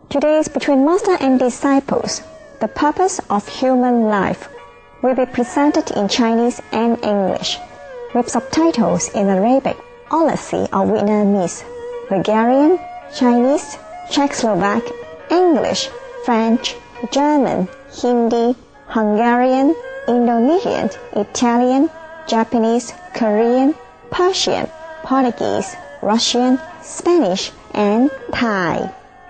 Today's Between Master and Disciples, the purpose of human life, will be presented in Chinese and English, with subtitles in Arabic, Aussie or Vietnamese, Bulgarian, Chinese, Czechoslovak, English, French, German, Hindi, Hungarian, Indonesian, Italian, Japanese, Korean, Persian, Portuguese, Russian, Spanish, and Thai.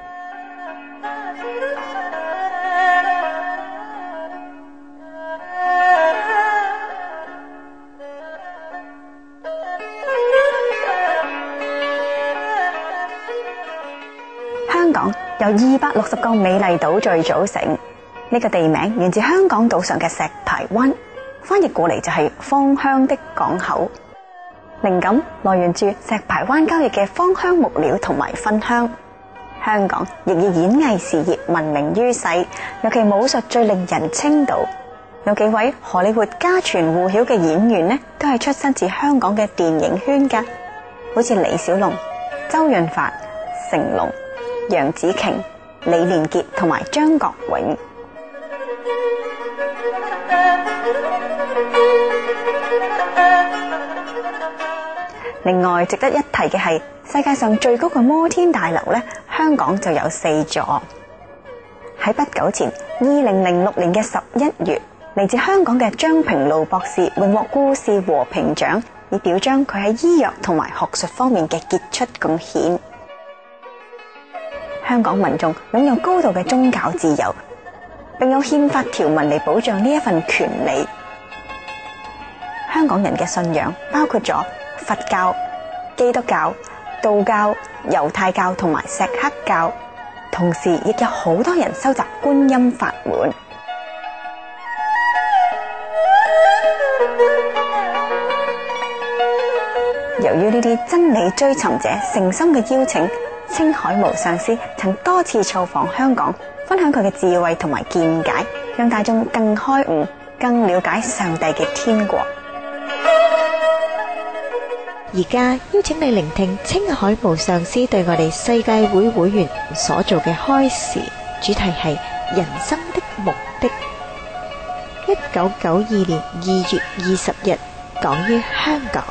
香港由260個美麗島嶼組成，呢個地名源自香港島上嘅石排灣，翻譯過嚟就係芳香的港口。靈感來源住石排灣交易嘅芳香木料同埋芬香。香港亦以演藝事業聞名於世，尤其武術最令人稱道。有幾位荷里活家傳戶曉嘅演員呢，都係出身自香港嘅電影圈㗎，好似李小龍、周潤發、成龍、楊紫瓊、李連杰同埋張國榮。另外值得一提嘅係，世界上最高嘅摩天大樓呢，香港就有4座。喺不久前，2006年嘅11月，嚟自香港嘅張平路博士榮獲故事和平獎，以表彰佢喺醫藥同埋學術方面嘅傑出貢獻。香港民眾擁有高度嘅宗教自由，並有憲法條文嚟保障呢一份權利。香港人嘅信仰包括咗佛教、基督教、道教、猶太教同埋錫克教，同時亦有好多人修習觀音法門。由於呢啲真理追尋者誠心嘅邀請，青海無上師曾多次造訪香港，分享佢嘅智慧同埋見解，讓大眾更開悟、更了解上帝嘅天國。 而家邀請你聆聽青海無上師對我哋世界會會員所做嘅開示，主題係人生的目的。1992年2月20日講於香港。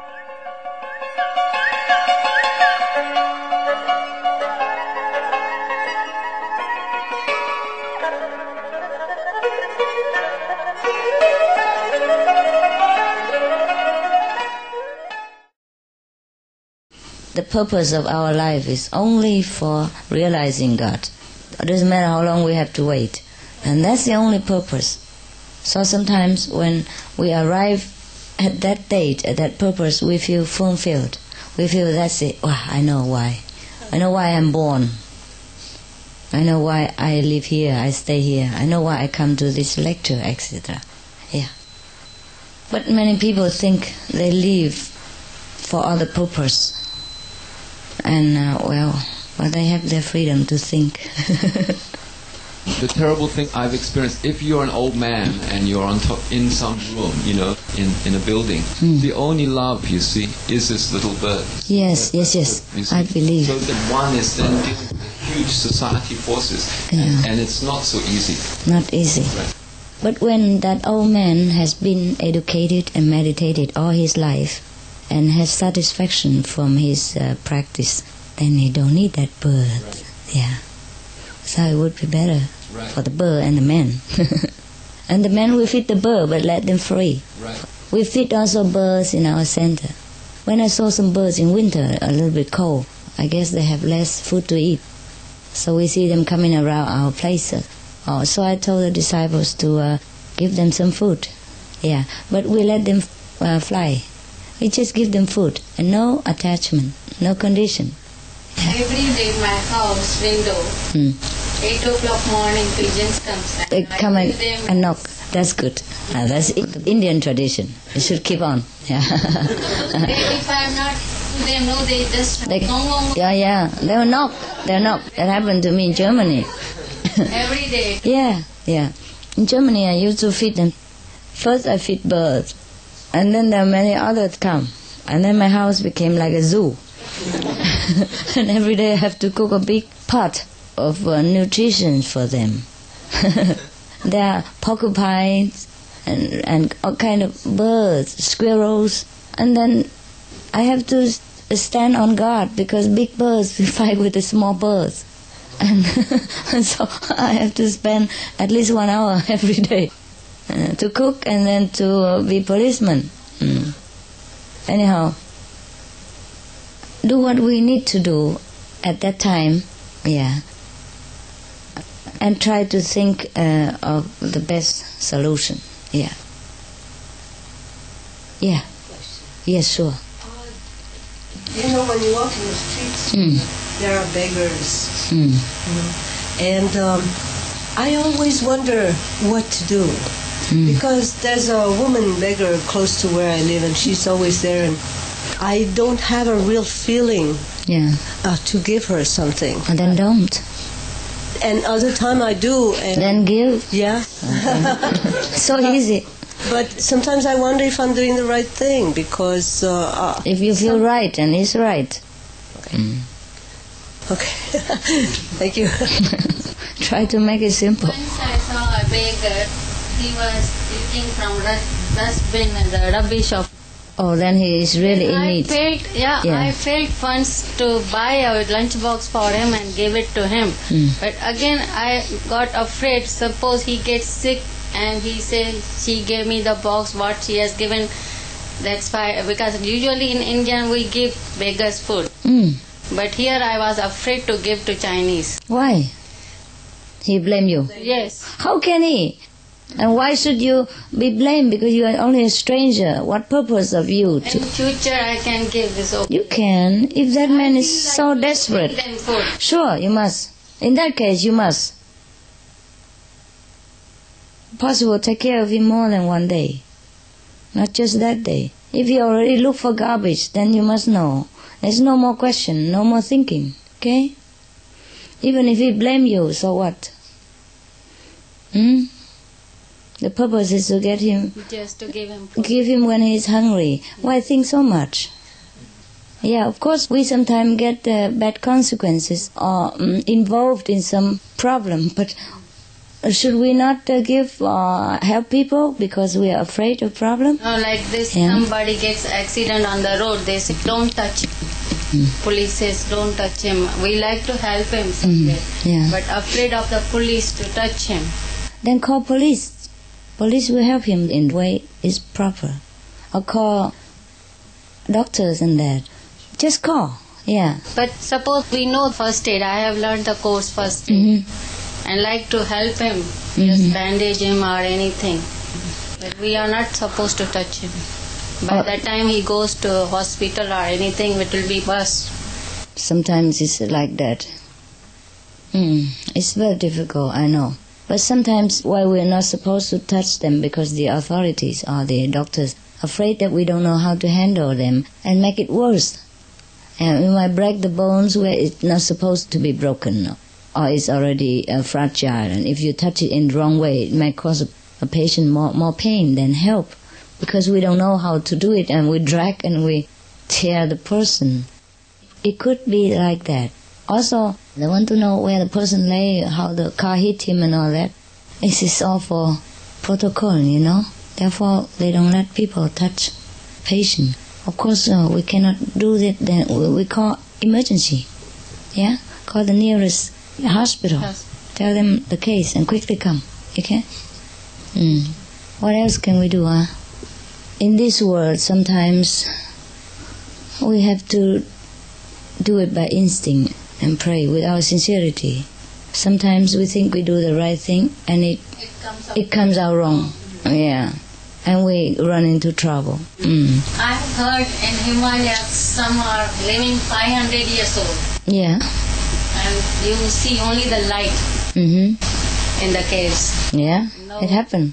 The purpose of our life is only for realizing God. It doesn't matter how long we have to wait. And that's the only purpose. So sometimes when we arrive at that date, at that purpose, we feel fulfilled. We feel that's it. Wow, I know why. I know why I'm born. I know why I live here, I stay here. I know why I come to this lecture, etc. Yeah. But many people think they live for other purpose. And, well, they have their freedom to think. The terrible thing I've experienced, if you're an old man and you're on top in some room, you know, in a building, the only love, you see, is this little bird. Yes, I believe. So that one is then dealing with huge society forces, and it's not so easy. Not easy. Right. But when that old man has been educated and meditated all his life, and has satisfaction from his practice, then he don't need that bird. Right. Yeah. So it would be better for the bird and the man. And the man will feed the bird, but let them free. Right. We feed also birds in our center. When I saw some birds in winter, a little bit cold, I guess they have less food to eat. So we see them coming around our places. So I told the disciples to give them some food. Yeah, but we let them fly. We just give them food and no attachment, no condition. Every day my house window, 8 o'clock morning pigeons comes. They come and knock. That's good. That's Indian tradition. You should keep on. Yeah. If I'm not to them, no, they just Yeah. They'll knock. That happened to me in Germany. Every day. Yeah. In Germany, I used to feed them. First, I feed birds. And then there are many others come. And then my house became like a zoo. And every day I have to cook a big pot of nutrition for them. There are porcupines and all kind of birds, squirrels, and then I have to stand on guard because big birds fight with the small birds, and so I have to spend at least 1 hour every day to cook and then to be policeman. Anyhow, do what we need to do at that time, and try to think of the best solution. Yes, sure. You know, when you walk in the streets, there are beggars. And I always wonder what to do. Because there's a woman beggar close to where I live, and she's always there, and I don't have a real feeling to give her something. And then don't. And other time I do. And then give? Yeah. So easy. But sometimes I wonder if I'm doing the right thing, because... if you feel right, and it's right. Okay. Thank you. Try to make it simple. Once I saw a beggar, he was eating from dustbin and the rubbish of... Oh, then he is really in need. I felt funds to buy a lunchbox for him and give it to him. But again, I got afraid. Suppose he gets sick and he said she gave me the box what she has given. That's why, because usually in India we give beggars food. But here I was afraid to give to Chinese. Why? He blamed you? Yes. How can he? And why should you be blamed? Because you are only a stranger. What purpose of you to... In future I can give this over. You can, if that man is so desperate. Give them food. Sure, you must. In that case, you must. Possible, take care of him more than one day. Not just that day. If you already look for garbage, then you must know. There's no more question, no more thinking. Okay? Even if he blame you, so what? The purpose is to get him... Just to give him food. Give him when he's hungry. Why think so much? Yeah, of course we sometimes get bad consequences or involved in some problem, but should we not help people because we are afraid of problem? No, like this, somebody gets accident on the road, they say, don't touch him. Police says, don't touch him. We like to help him somewhere, but afraid of the police to touch him. Then call police. Police will help him in the way is proper. Or call doctors and that. Just call, But suppose we know first aid. I have learned the course first aid. And like to help him, just bandage him or anything. But we are not supposed to touch him. By the time he goes to hospital or anything, it will be worse. Sometimes it's like that. It's very difficult, I know. But sometimes why we're not supposed to touch them because the authorities or the doctors afraid that we don't know how to handle them and make it worse. And we might break the bones where it's not supposed to be broken, or it's already fragile. And if you touch it in the wrong way, it might cause a patient more pain than help, because we don't know how to do it, and we drag and we tear the person. It could be like that. Also, they want to know where the person lay, how the car hit him and all that. This is all for protocol, Therefore, they don't let people touch patient. Of course, we cannot do that. Then we call emergency. Call the nearest hospital. Yes. Tell them the case and quickly come. Okay? What else can we do, In this world, sometimes we have to do it by instinct and pray without sincerity. Sometimes we think we do the right thing and it comes out wrong. And we run into trouble. I have heard in Himalayas some are living 500 years old. And you see only the light in the caves. No. It happened.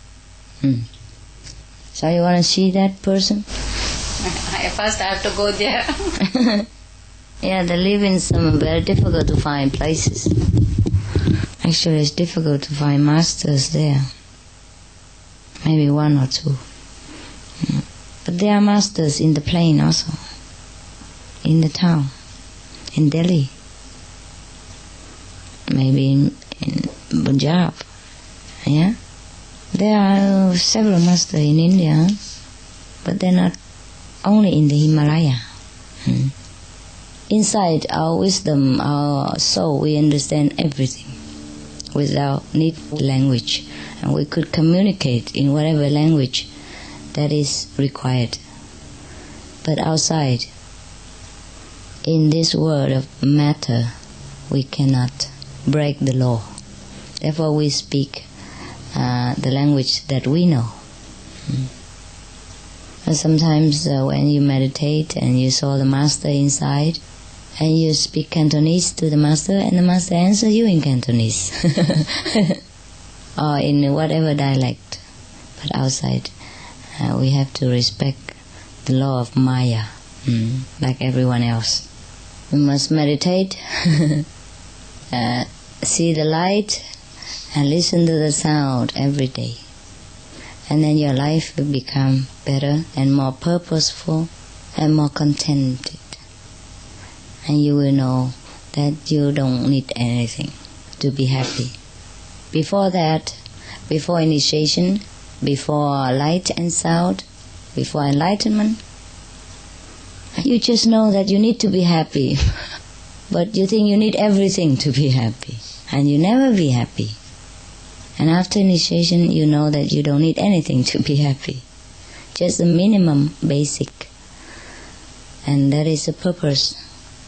So you want to see that person? First I have to go there. They live in some very difficult to find places. Actually, it's difficult to find masters there. Maybe one or two. But there are masters in the plain also. In the town. In Delhi. maybe in Punjab. Yeah, there are several masters in India, but they're not only in the Himalaya. Inside our wisdom, our soul, we understand everything without need for language, and we could communicate in whatever language that is required. But outside, in this world of matter, we cannot break the law. Therefore we speak the language that we know. And sometimes when you meditate and you saw the master inside, and you speak Cantonese to the master, and the master answers you in Cantonese or in whatever dialect. But outside, we have to respect the law of Maya, like everyone else. We must meditate, see the light, and listen to the sound every day. And then your life will become better and more purposeful and more contented. And you will know that you don't need anything to be happy. Before that, before initiation, before light and sound, before enlightenment, you just know that you need to be happy. But you think you need everything to be happy. And you never be happy. And after initiation, you know that you don't need anything to be happy. Just the minimum basic. And that is the purpose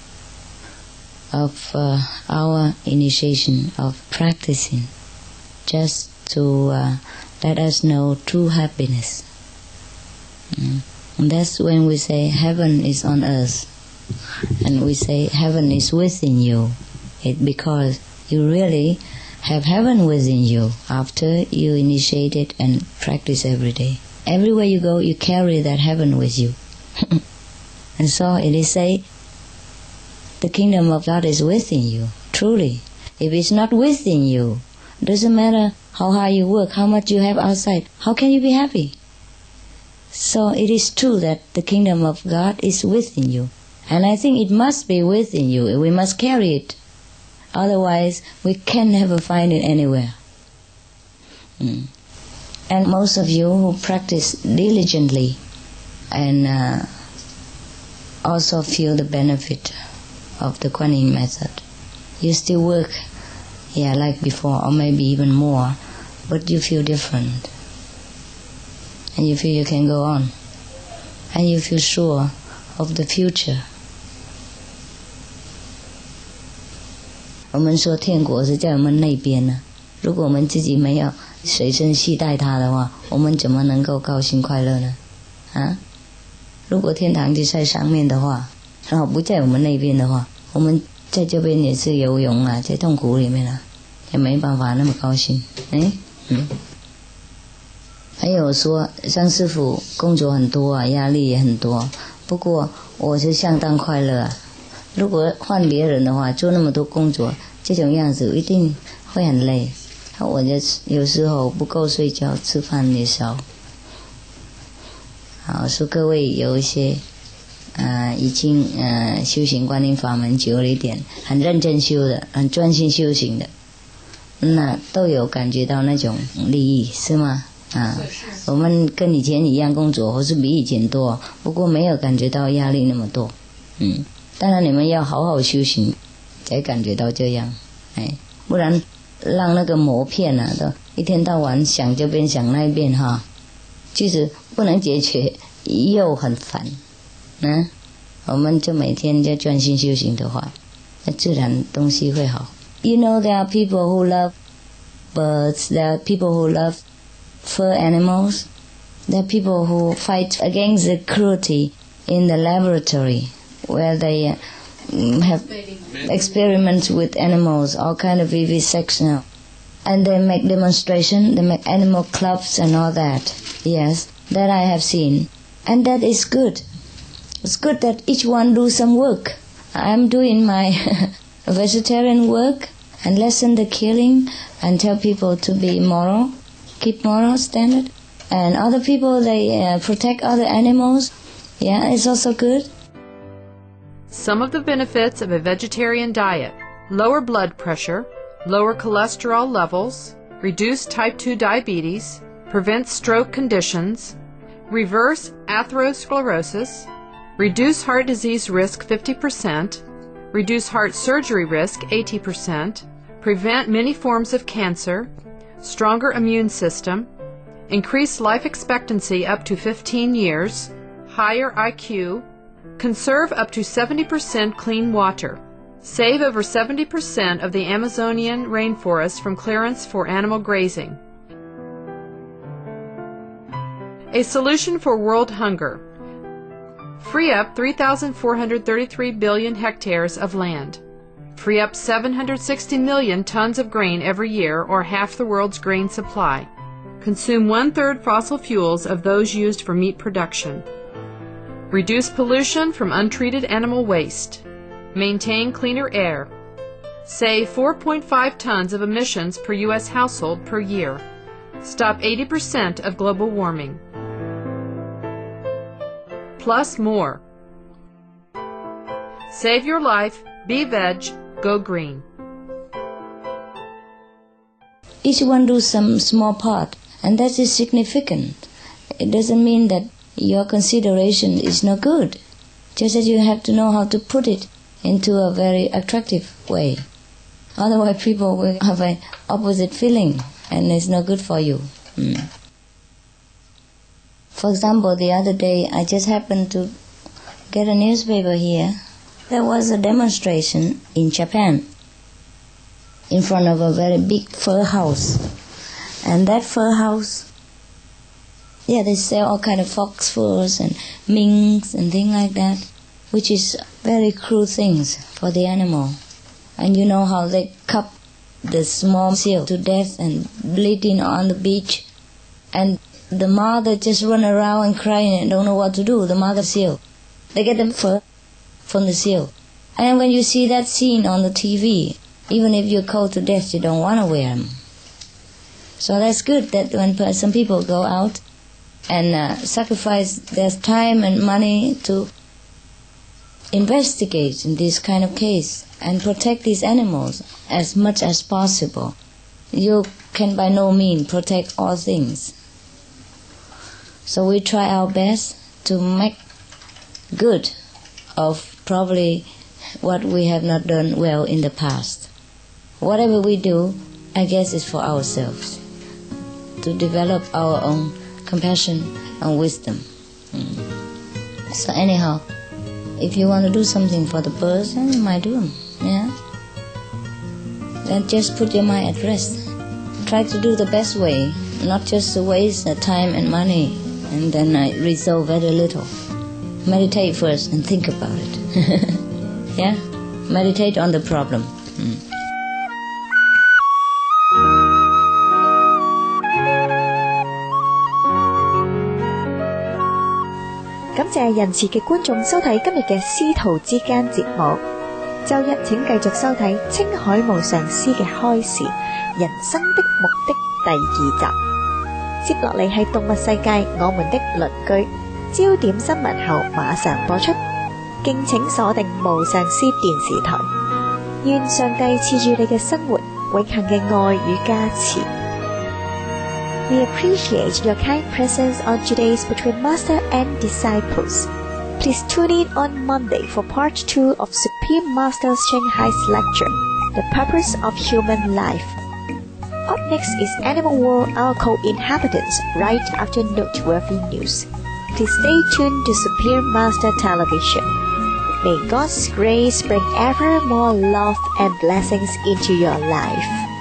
of our initiation, of practicing, just to let us know true happiness. And that's when we say heaven is on earth, and we say heaven is within you. It's because you really have heaven within you after you initiate it and practice every day. Everywhere you go, you carry that heaven with you. And so it is say, the kingdom of God is within you, truly. If it's not within you, doesn't matter how hard you work, how much you have outside, how can you be happy? So it is true that the kingdom of God is within you. And I think it must be within you. We must carry it. Otherwise, we can never find it anywhere. And most of you who practice diligently and also feel the benefit of the Kuan Yin method, you still work, like before, or maybe even more, but you feel different. And you feel you can go on. And you feel sure of the future. 我们说天国是在我们那边呢，如果我们自己没有随身携带它的话，我们怎么能够高兴快乐呢？如果天堂就在上面的话，然后不在我们那边的话，我们在这边也是游泳啊，在痛苦里面啊，也没办法那么高兴。还有说张师父工作很多啊，压力也很多，不过我是相当快乐啊。如果换别人的话，做那么多工作，这种样子一定会很累。我就有时候不够睡觉，吃饭也少。好，说各位有一些已经修行观音法门久了一点，很认真修的，很专心修行的，那都有感觉到那种利益，是吗？我们跟以前一样工作，或是比以前多，不过没有感觉到压力那么多。当然你们要好好修行，才感觉到这样。不然让那个魔骗啊，都一天到晚想这边想那边哈，就是不能解决，又很烦。我们就每天就专心修行的话，那自然东西会好。You know there are people who love birds, there are people who love fur animals, there are people who fight against the cruelty in the laboratory where they have experiments with animals, all kind of vivisection, and they make demonstration, they make animal clubs and all that. Yes, that I have seen, and that is good. It's good that each one do some work. I'm doing my vegetarian work and lessen the killing and tell people to be moral, keep moral standard. And other people, they protect other animals. Yeah, it's also good. Some of the benefits of a vegetarian diet: lower blood pressure, lower cholesterol levels, reduce type 2 diabetes, prevent stroke conditions, reverse atherosclerosis, reduce heart disease risk 50%, reduce heart surgery risk 80%, prevent many forms of cancer, stronger immune system, increase life expectancy up to 15 years, higher IQ, conserve up to 70% clean water, save over 70% of the Amazonian rainforest from clearance for animal grazing. A solution for world hunger. Free up 3,433 billion hectares of land. Free up 760 million tons of grain every year, or half the world's grain supply. Consume 1/3 fossil fuels of those used for meat production. Reduce pollution from untreated animal waste. Maintain cleaner air. Save 4.5 tons of emissions per U.S. household per year. Stop 80% of global warming. Plus more. Save your life, be veg, go green. Each one do some small part, and that is significant. It doesn't mean that your consideration is not good, just that you have to know how to put it into a very attractive way. Otherwise people will have an opposite feeling, and it's not good for you. For example, the other day I just happened to get a newspaper here. There was a demonstration in Japan in front of a very big fur house. And that fur house, they sell all kind of fox furs and minks and things like that, which is very cruel things for the animal. And you know how they cut the small seal to death and bleeding on the beach. And the mother just run around and crying and don't know what to do, the mother seal. They get them fur from the seal. And when you see that scene on the TV, even if you're cold to death, you don't want to wear them. So that's good that when some people go out and sacrifice their time and money to investigate in this kind of case and protect these animals as much as possible. You can by no means protect all things. So we try our best to make good of probably what we have not done well in the past. Whatever we do, I guess is for ourselves, to develop our own compassion and wisdom. So anyhow, if you want to do something for the person, you might do them. Then just put your mind at rest. Try to do the best way, not just to waste the time and money and then resolve very little. Meditate first and think about it. Meditate on the problem. 感謝仁慈嘅觀眾收睇今日嘅師徒之間節目。周一請繼續收睇青海無上師嘅開示人生的目的第2集。接落嚟係動物世界我們的鄰居焦點新聞後馬上播出，敬請鎖定無上師電視台。願上帝賜住你嘅生活永恆嘅愛與加持。We appreciate your kind presence on today's Between Master and Disciples. Please tune in on Monday for part 2 of Supreme Master Shanghai's lecture, The Purpose of Human Life. Up next is Animal World, our co-inhabitants, right after noteworthy news. Please stay tuned to Supreme Master Television. May God's grace bring ever more love and blessings into your life.